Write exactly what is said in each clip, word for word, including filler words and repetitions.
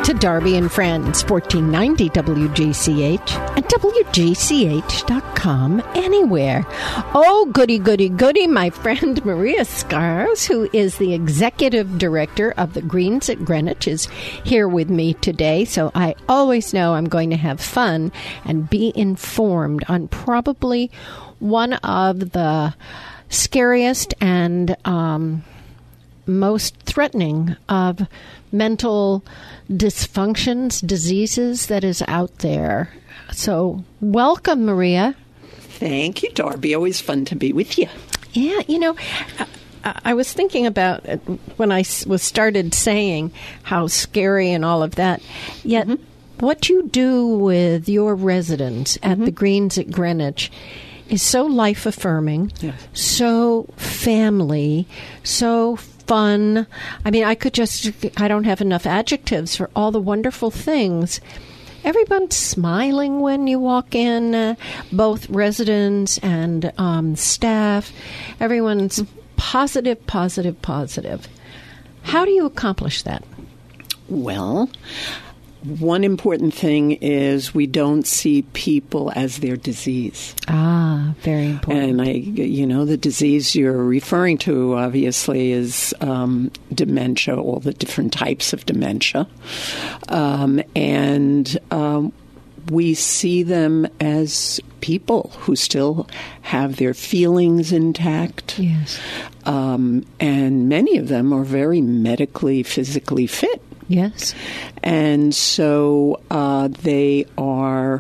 to Darby and Friends, fourteen ninety W G C H and W G C H dot com anywhere. Oh, goody, goody, goody. My friend Maria Scars, who is the executive director of the Greens at Greenwich, is here with me today. So I always know I'm going to have fun and be informed on probably one of the scariest and um, most threatening of mental dysfunctions, diseases that is out there. So welcome, Maria. Thank you, Darby. Always fun to be with you. Yeah, you know, I, I was thinking about it when I was started saying how scary and all of that, yet mm-hmm. what you do with your residents at mm-hmm. the Greens at Greenwich is so life-affirming, yes. so family, so fun. I mean, I could just, I don't have enough adjectives for all the wonderful things. Everyone's smiling when you walk in, uh, both residents and um, staff. Everyone's positive, positive, positive. How do you accomplish that? Well, one important thing is we don't see people as their disease. Ah, very important. And I, you know, the disease you're referring to, obviously, is um, dementia, all the different types of dementia. Um, and um, we see them as people who still have their feelings intact. Yes. Um, and many of them are very medically, physically fit. Yes. And so uh, they are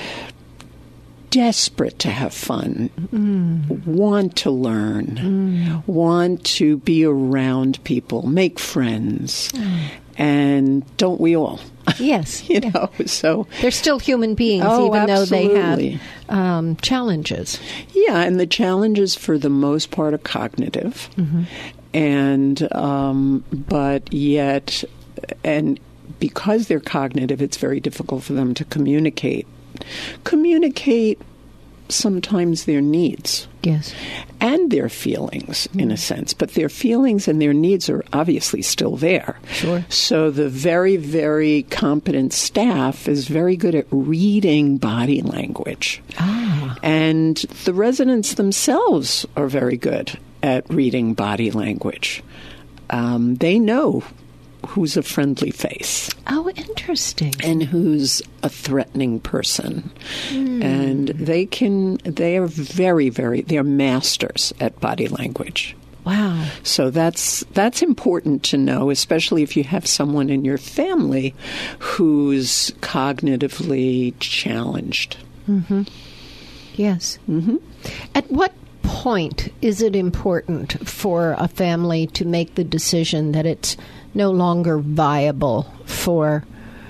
desperate to have fun, mm. want to learn, mm. want to be around people, make friends. Mm. And don't we all? Yes. you yeah. know, so they're still human beings, oh, even absolutely. though they have um, challenges. Yeah, and the challenges for the most part are cognitive. Mm-hmm. And, um, but yet... And because they're cognitive, it's very difficult for them to communicate. Communicate sometimes their needs. Yes. And their feelings, mm. in a sense. But their feelings and their needs are obviously still there. Sure. So the very, very competent staff is very good at reading body language. Ah. And the residents themselves are very good at reading body language. Um, they know who's a friendly face. Oh, interesting. And who's a threatening person. Mm. And they can, they are very, very, they're masters at body language. Wow. So that's, that's important to know, especially if you have someone in your family who's cognitively challenged. Mm-hmm. Yes. Mm-hmm. At what point is it important for a family to make the decision that it's no longer viable for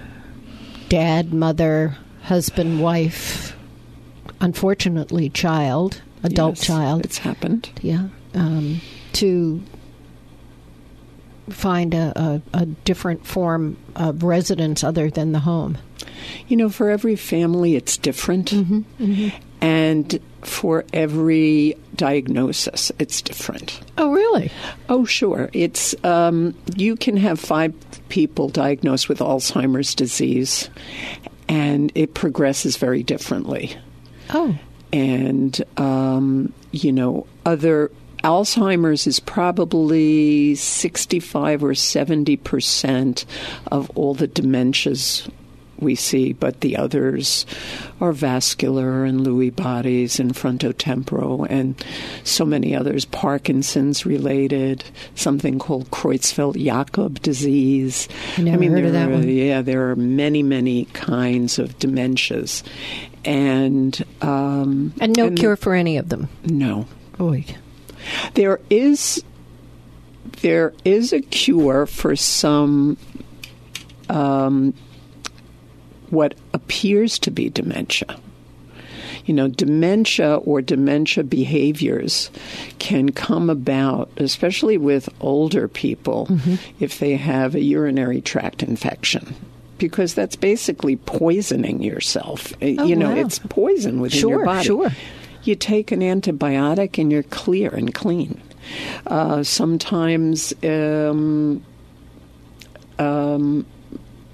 dad, mother, husband, wife, unfortunately child, adult yes, child. It's happened. Yeah. Um, to find a, a, a different form of residence other than the home? You know, for every family, it's different. Mm-hmm, mm-hmm. And for every diagnosis, it's different. Oh, really? Oh, sure. It's um, you can have five people diagnosed with Alzheimer's disease, and it progresses very differently. Oh. And, um, you know, other... Alzheimer's is probably sixty-five or seventy percent of all the dementias we see, but the others are vascular and Lewy bodies and frontotemporal and so many others. Parkinson's related, something called Creutzfeldt-Jakob disease. I never I mean, heard of that are, one. Yeah, there are many, many kinds of dementias. And, um, and no and cure for any of them? No. Boy. There is there is a cure for some um, what appears to be dementia. You know, dementia or dementia behaviors can come about, especially with older people, mm-hmm. if they have a urinary tract infection. Because that's basically poisoning yourself. Oh, you know, wow. it's poison within sure, your body. Sure, You take an antibiotic and you're clear and clean. Uh, sometimes, um, um,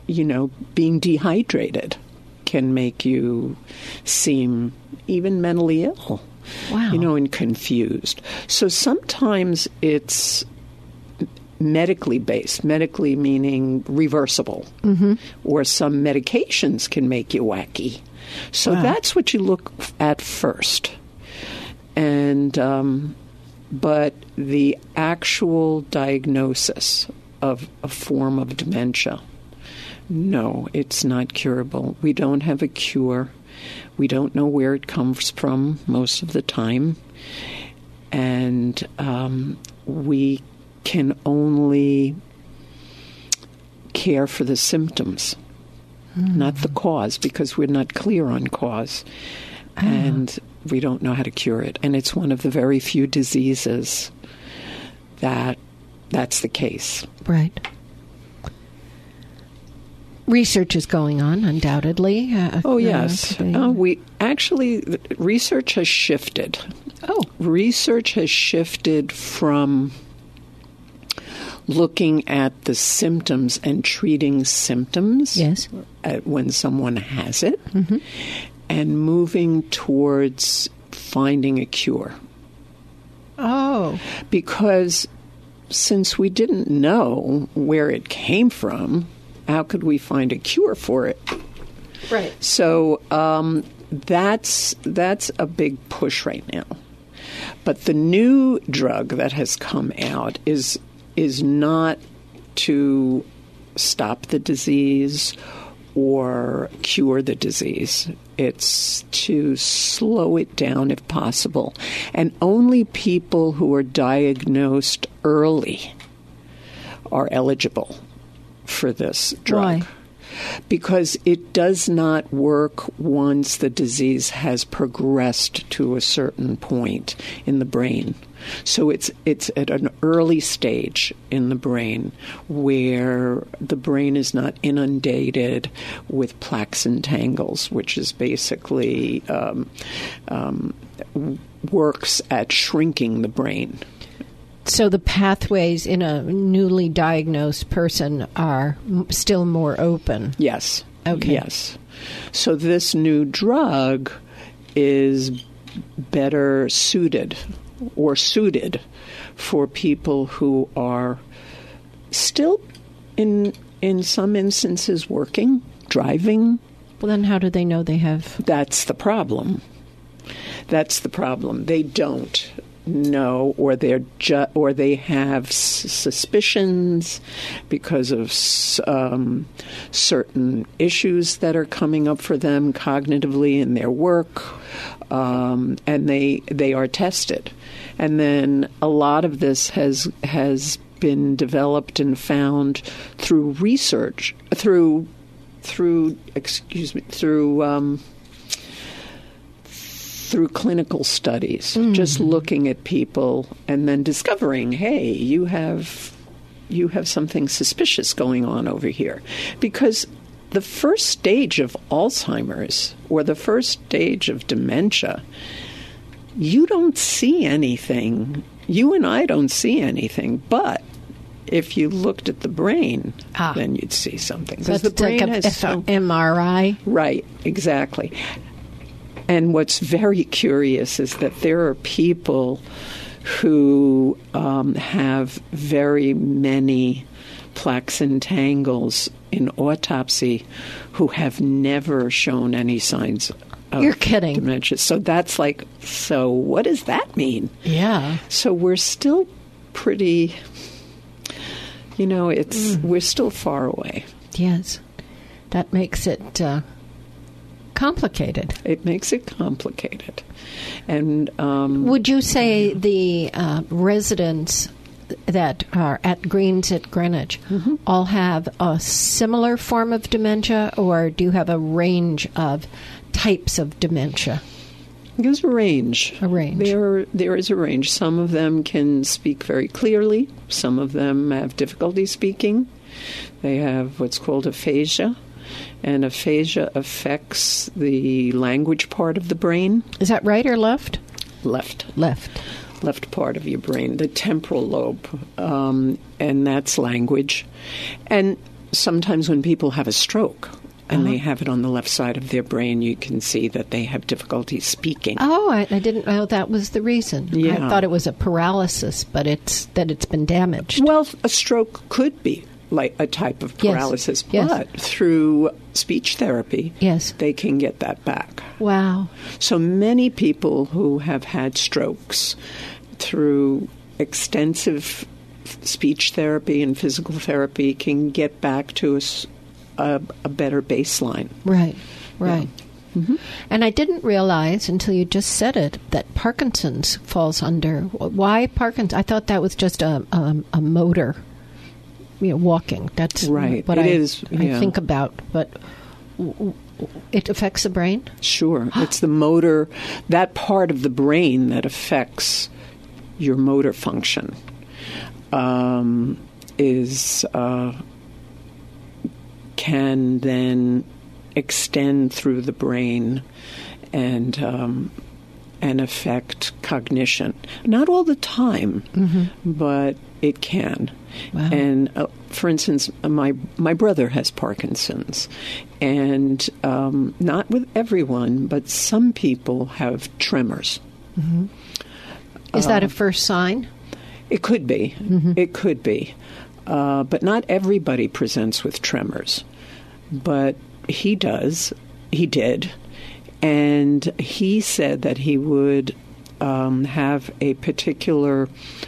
you know, being dehydrated can make you seem even mentally ill. Wow. You know, and confused. So sometimes it's medically based, medically meaning reversible, mm-hmm. or some medications can make you wacky. So wow. that's what you look at first. And, um, but the actual diagnosis of a form of dementia, no, it's not curable. We don't have a cure. We don't know where it comes from most of the time. And um, we can only care for the symptoms, mm. not the cause, because we're not clear on cause. Oh. And we don't know how to cure it. And it's one of the very few diseases that that's the case. Right. Research is going on, undoubtedly. Uh, oh, yes. Uh, uh, we actually, research has shifted. Oh. Research has shifted from looking at the symptoms and treating symptoms, yes, at when someone has it, mm-hmm. and moving towards finding a cure. Oh. Because since we didn't know where it came from, how could we find a cure for it? Right. So um, that's that's a big push right now. But the new drug that has come out is is not to stop the disease or cure the disease. It's to slow it down if possible. And only people who are diagnosed early are eligible for this drug. Why? Because it does not work once the disease has progressed to a certain point in the brain. So it's it's at an early stage in the brain where the brain is not inundated with plaques and tangles, which is basically um, um, works at shrinking the brain. So the pathways in a newly diagnosed person are m- still more open. Yes. Okay. Yes. So this new drug is better suited or suited for people who are still, in in some instances, working, driving. Well, then how do they know they have? That's the problem. That's the problem. They don't know, or they're ju- or they have s- suspicions because of s- um, certain issues that are coming up for them cognitively in their work, um, and they they are tested, and then a lot of this has has been developed and found through research, through through excuse me through. Um, through clinical studies, mm-hmm. just looking at people and then discovering, hey, you have you have something suspicious going on over here. Because the first stage of Alzheimer's or the first stage of dementia, you don't see anything. You and I don't see anything, but if you looked at the brain, ah. then you'd see something. So the brain like a, has so, M R I? Right, exactly. And what's very curious is that there are people who um, have very many plaques and tangles in autopsy who have never shown any signs of You're kidding. dementia. So that's like, so what does that mean? Yeah. So we're still pretty, you know, it's mm. we're still far away. Yes. That makes it... Uh complicated. It makes it complicated. And um, would you say the uh, residents that are at Greens at Greenwich mm-hmm. all have a similar form of dementia, or do you have a range of types of dementia? There's a range. A range. There, there is a range. Some of them can speak very clearly. Some of them have difficulty speaking. They have what's called aphasia. And aphasia affects the language part of the brain. Is that right or left? Left. Left. Left part of your brain, the temporal lobe, um, and that's language. And sometimes when people have a stroke and Uh-huh. they have it on the left side of their brain, you can see that they have difficulty speaking. Oh, I, I didn't know that was the reason. Yeah. I thought it was a paralysis, but it's that it's been damaged. Well, a stroke could be like a type of Yes. paralysis, Yes. but through speech therapy, Yes. they can get that back. Wow. So many people who have had strokes through extensive speech therapy and physical therapy can get back to a, s- a- a better baseline. Right, right. And I didn't realize until you just said it that Parkinson's falls under. Why Parkinson's? I thought that was just a a, a motor, you know, walking. That's Right. what It I, is, I yeah. think about. But w- w- it affects the brain? Sure. It's the motor, that part of the brain that affects your motor function um, is uh, can then extend through the brain and um, and affect cognition. Not all the time, but it can. Wow. And uh, for instance, my my brother has Parkinson's, and um, not with everyone, but some people have tremors. Is that a first sign? It could be. It could be. Uh, but not everybody presents with tremors. But he does. He did. And he said that he would um, have a particular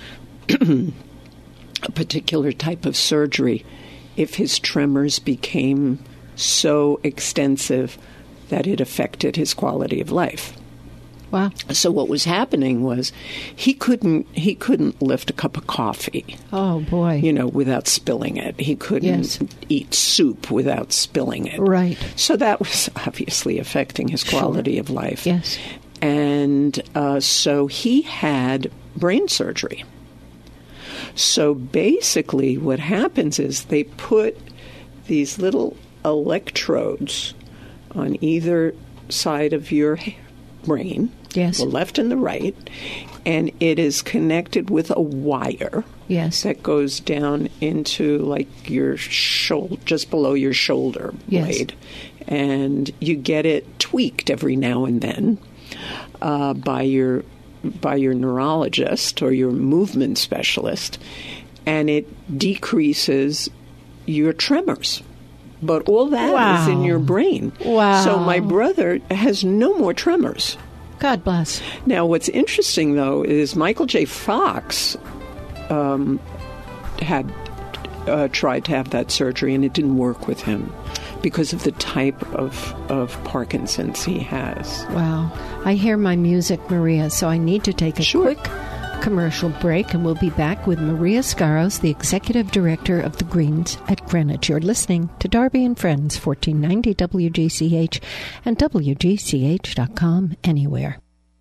a particular type of surgery if his tremors became so extensive that it affected his quality of life. Wow. So what was happening was he couldn't he couldn't lift a cup of coffee, Oh, boy. you know, without spilling it. He couldn't Yes. eat soup without spilling it. Right. So that was obviously affecting his quality of life. Yes. And uh, so he had brain surgery. So basically what happens is they put these little electrodes on either side of your brain, Yes. the left and the right, and it is connected with a wire Yes. that goes down into like your shoulder, just below your shoulder Yes. blade. And you get it tweaked every now and then uh, by your by your neurologist or your movement specialist, and it decreases your tremors. But all that Wow. is in your brain. Wow. So my brother has no more tremors. God bless. Now, what's interesting, though, is Michael J. Fox um, had uh, tried to have that surgery, and it didn't work with him because of the type of, of Parkinson's he has. Wow. I hear my music, Maria, so I need to take a Sure. quick commercial break, and we'll be back with Maria Scaros, the Executive Director of the Greens at Greenwich. You're listening to Darby and Friends, fourteen ninety W G C H and W G C H dot com, anywhere.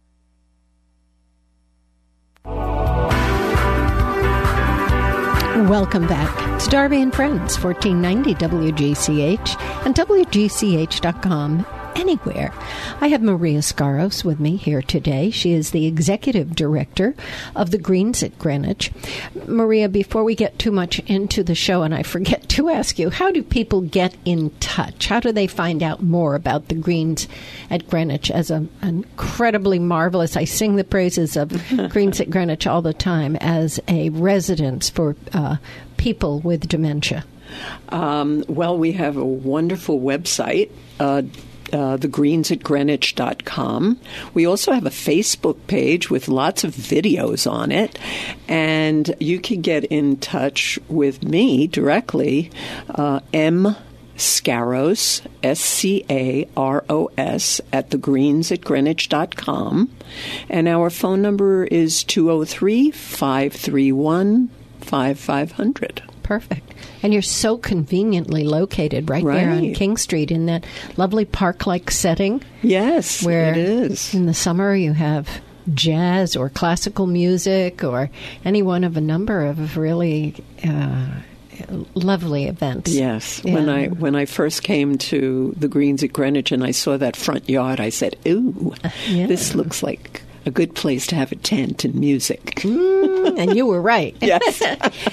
Welcome back. It's Darby and Friends, fourteen ninety W G C H and W G C H dot com, anywhere. I have Maria Scaros with me here today. She is the Executive Director of the Greens at Greenwich. Maria, before we get too much into the show, and I forget to ask you, how do people get in touch? How do they find out more about the Greens at Greenwich as a, an incredibly marvelous, I sing the praises of Greens at Greenwich all the time, as a residence for uh, people with dementia? Um, well, we have a wonderful website, uh, uh, the greens at greenwich dot com. We also have a Facebook page with lots of videos on it, and you can get in touch with me directly, uh, M. Scaros, S C A R O S, at the greens at greenwich dot com. And our phone number is two oh three, five three one, five five zero zero. Perfect. And you're so conveniently located right, there on Right. King Street in that lovely park-like setting. Yes, Where it is. in the summer you have jazz or classical music or any one of a number of really uh, lovely events. Yes. Yeah. When I when I first came to the Greens at Greenwich and I saw that front yard, I said, "Ooh, Yeah. this looks like a good place to have a tent and music." Mm, and you were right. Yes.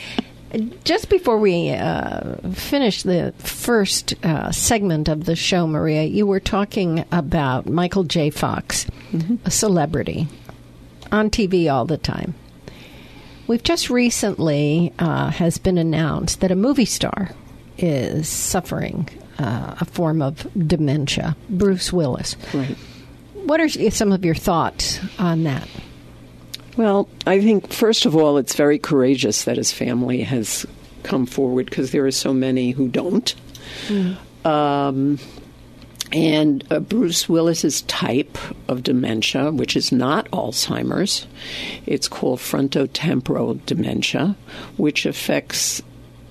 Just before we uh, finish the first uh, segment of the show, Maria, you were talking about Michael J. Fox, mm-hmm. a celebrity, on T V all the time. We've just recently uh, has been announced that a movie star is suffering uh, a form of dementia, Bruce Willis. Right. What are some of your thoughts on that? Well, I think, first of all, it's very courageous that his family has come forward because there are so many who don't. Mm. Um, and uh, Bruce Willis's type of dementia, which is not Alzheimer's, it's called frontotemporal dementia, which affects,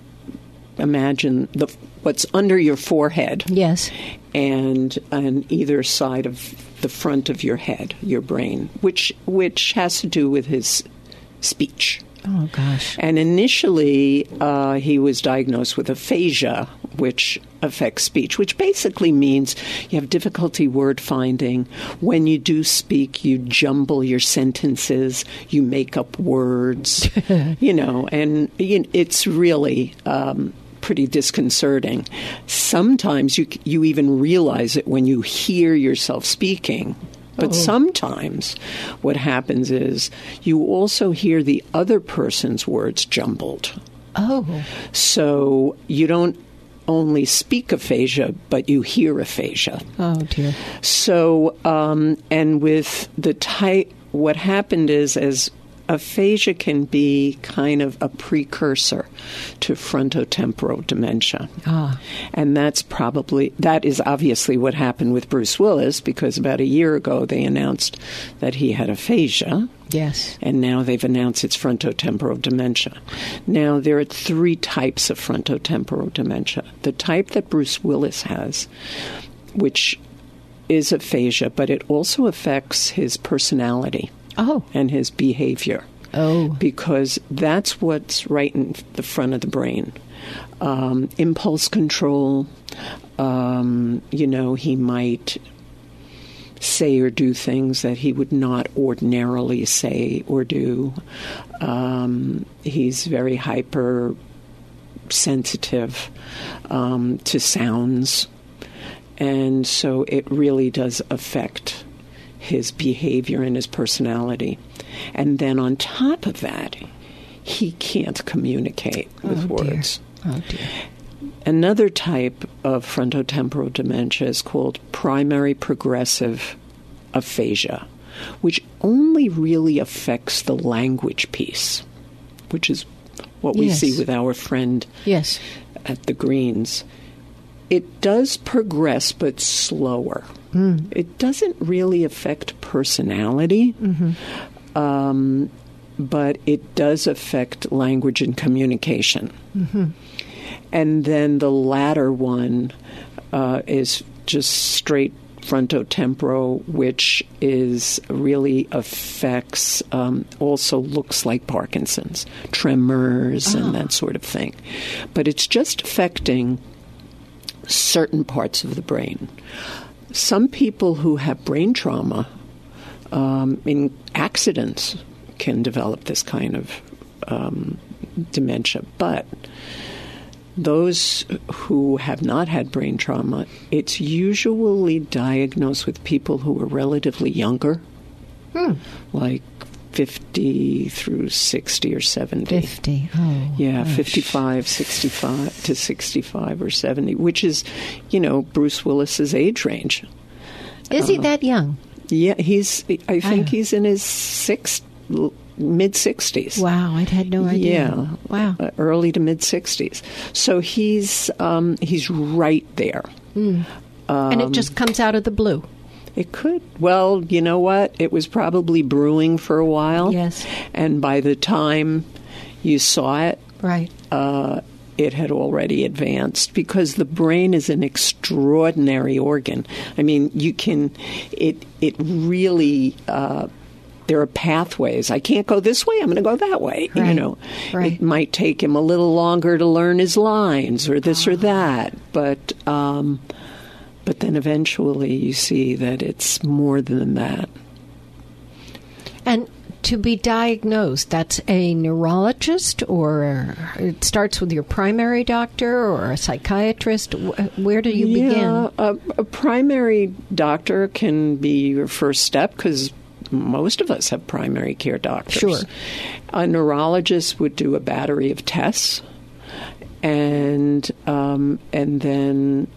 imagine, the what's under your forehead. Yes. And on either side of the front of your head, your brain, which which has to do with his speech. Oh, gosh. And initially, uh, he was diagnosed with aphasia, which affects speech, which basically means you have difficulty word finding. When you do speak, you jumble your sentences, you make up words, you know, and you know, it's really um, pretty disconcerting. Sometimes you you even realize it when you hear yourself speaking. But oh. sometimes what happens is you also hear the other person's words jumbled. Oh. So you don't only speak aphasia, but you hear aphasia. Oh, dear. So, um, and with the type, what happened is as aphasia can be kind of a precursor to frontotemporal dementia. Ah. And that's probably, that is obviously what happened with Bruce Willis, because about a year ago they announced that he had aphasia. Yes. And now they've announced it's frontotemporal dementia. Now, there are three types of frontotemporal dementia. The type that Bruce Willis has, which is aphasia, but it also affects his personality. Oh. And his behavior. Oh. Because that's what's right in the front of the brain. Um, impulse control. Um, you know, he might say or do things that he would not ordinarily say or do. Um, he's very hyper sensitive um, to sounds. And so it really does affect his behavior and his personality. And then on top of that, he can't communicate with oh, words. Dear. Oh, dear. Another type of frontotemporal dementia is called primary progressive aphasia, which only really affects the language piece, which is what we yes. see with our friend yes. at the Greens. It does progress, but slower. Mm. It doesn't really affect personality, mm-hmm. um, but it does affect language and communication. Mm-hmm. And then the latter one uh, is just straight frontotemporal, which is really affects, um, also looks like Parkinson's, tremors oh. and that sort of thing. But it's just affecting certain parts of the brain. Some people who have brain trauma um, in accidents can develop this kind of um, dementia, but those who have not had brain trauma, it's usually diagnosed with people who are relatively younger, hmm. like fifty through sixty or seventy. fifty, oh. Yeah, gosh. fifty-five, sixty-five to sixty-five or seventy, which is, you know, Bruce Willis's age range. Is uh, he that young? Yeah, he's, I think oh. he's in his sixth, mid-sixties. Wow, I had no idea. Yeah. Wow. Uh, early to mid-sixties. So he's um, he's right there. Mm. Um, and it just comes out of the blue. It could. Well, you know what? It was probably brewing for a while. Yes. And by the time you saw it, right, uh, it had already advanced, because the brain is an extraordinary organ. I mean, you can, it, it really, uh, there are pathways. I can't go this way, I'm going to go that way. Right. You know, right. It might take him a little longer to learn his lines or this oh. or that. But, um, but then eventually you see that it's more than that. And to be diagnosed, that's a neurologist, or it starts with your primary doctor or a psychiatrist? Where do you yeah, begin? A, a primary doctor can be your first step because most of us have primary care doctors. Sure. A neurologist would do a battery of tests and um, and then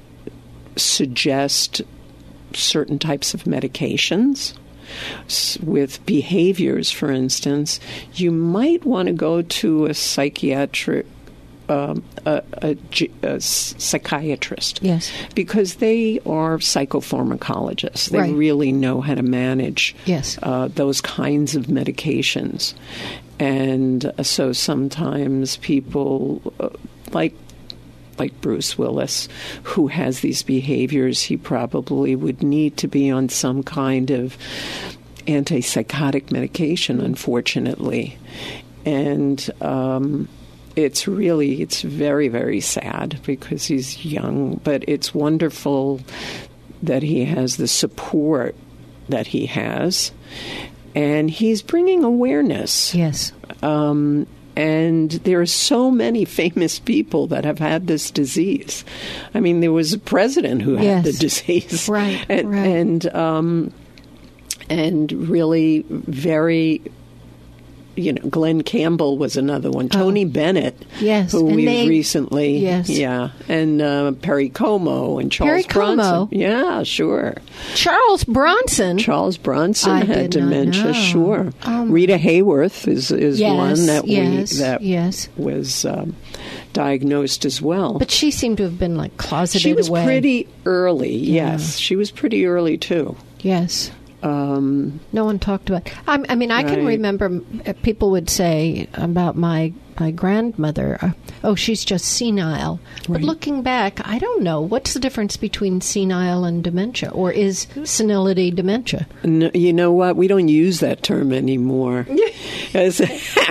suggest certain types of medications. With behaviors, for instance, you might want to go to a psychiatric, um, a, a, a psychiatrist. Yes. Because they are psychopharmacologists. They Right. really know how to manage Yes. uh, those kinds of medications. And uh, so sometimes people, uh, like like Bruce Willis, who has these behaviors, he probably would need to be on some kind of antipsychotic medication, unfortunately. And um, it's really, it's very, very sad because he's young, but it's wonderful that he has the support that he has. And he's bringing awareness. Yes. Um, And there are so many famous people that have had this disease. I mean, there was a president who had Yes. the disease, Right, and right. and, um, and really very. You know, Glenn Campbell was another one. Tony Bennett, Yes, who and we they- recently, yes. yeah, and uh, Perry Como and Perry Charles Como? Bronson, yeah, sure. Charles Bronson. Charles Bronson I had did not dementia, know. sure. Oh, my- Rita Hayworth is is Yes, one that yes, we that yes. was um, diagnosed as well. But she seemed to have been like closeted she was away. pretty early. Yes, she was pretty early too. Yes. Um, No one talked about. I, I mean, I can Right. remember uh, people would say about my my grandmother, uh, "Oh, she's just senile." But Right. looking back, I don't know what's the difference between senile and dementia, or is senility dementia? no, you know what? We don't use that term anymore. As,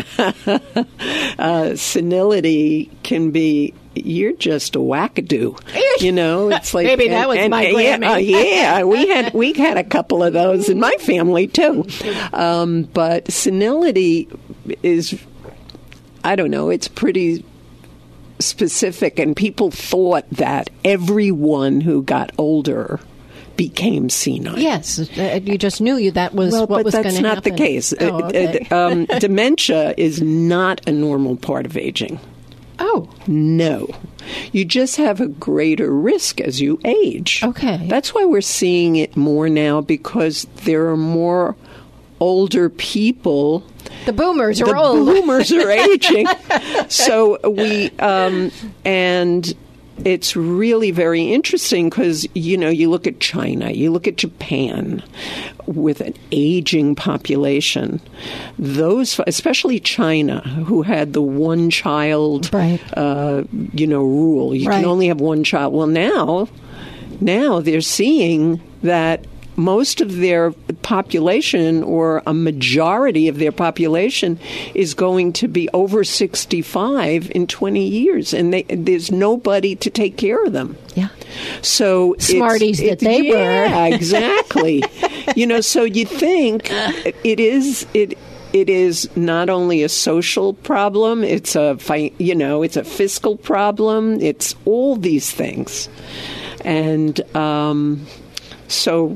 uh, senility can be. You're just a wackadoo, you know. It's like Maybe that was my yeah, Grammy. uh, yeah, we had we had a couple of those in my family too. Um, but senility is, I don't know. It's pretty specific, and people thought that everyone who got older became senile. Yes, uh, you just knew you that was Well, what but was going that's to not happen. the case. Oh, Uh, okay. uh, um, dementia is not a normal part of aging. Oh, No. You just have a greater risk as you age. Okay. That's why we're seeing it more now, because there are more older people. the boomers are The old. boomers are aging. So we, um, and it's really very interesting because, you know, you look at China, you look at Japan with an aging population. Those, especially China, who had the one child, Right. uh, you know, rule. You Right. can only have one child. Well, now, now they're seeing that most of their population, or a majority of their population, is going to be over sixty-five in twenty years, and they, there's nobody to take care of them. Yeah. So it's- Smarties that they were. yeah, exactly. You know, so you think it is it. It is not only a social problem; it's a fi- you know, it's a fiscal problem. It's all these things, and um, so.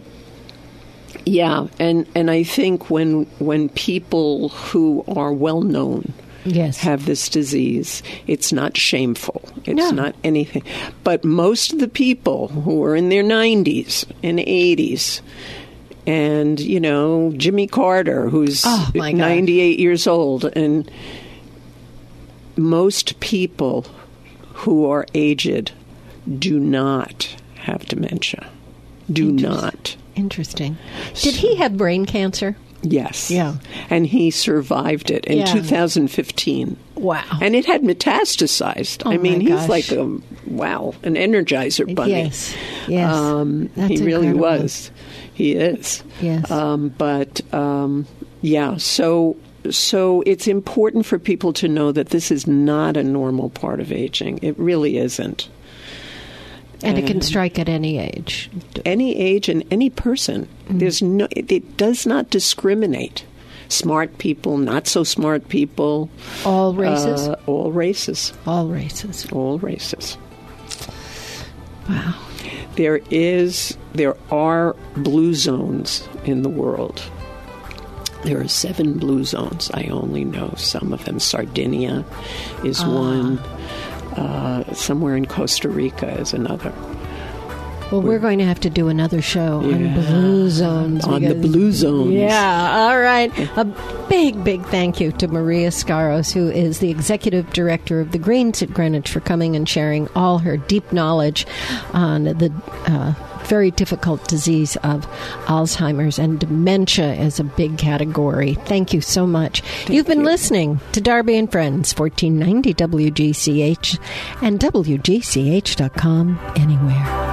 Yeah, and, and I think when when people who are well known Yes. have this disease, it's not shameful. It's No. not anything. But most of the people who are in their nineties and eighties, and, you know, Jimmy Carter, who's Oh, my gosh. ninety-eight years old, and most people who are aged do not have dementia. Do not. Interesting. Did he have brain cancer? Yes. Yeah. And he survived it in Yeah. two thousand fifteen. Wow. And it had metastasized. Oh, I mean, my he's gosh. like a, wow, an energizer bunny. Yes. Yes. Um, That's he really incredible. was. He is. Yes. Um, but, um, yeah, so so it's important for people to know that this is not a normal part of aging. It really isn't. And it can And- strike at any age. Any age and any person. Mm. There's no. It, it does not discriminate. smart people, not so smart people. All races? Uh, all races. All races. All races. Wow. There is, there are blue zones in the world. There are seven blue zones. I only know some of them. Sardinia is ah. one. Uh, somewhere in Costa Rica is another. Well, we're, we're going to have to do another show yeah, on blue zones. On because, the blue zones. Yeah, all right. A big, big thank you to Maria Scaros, who is the Executive Director of the Greens at Greenwich, for coming and sharing all her deep knowledge on the uh, very difficult disease of Alzheimer's, and dementia is a big category. Thank you so much. Thank You've been you. listening to Darby and Friends, fourteen ninety W G C H and W G C H dot com, anywhere.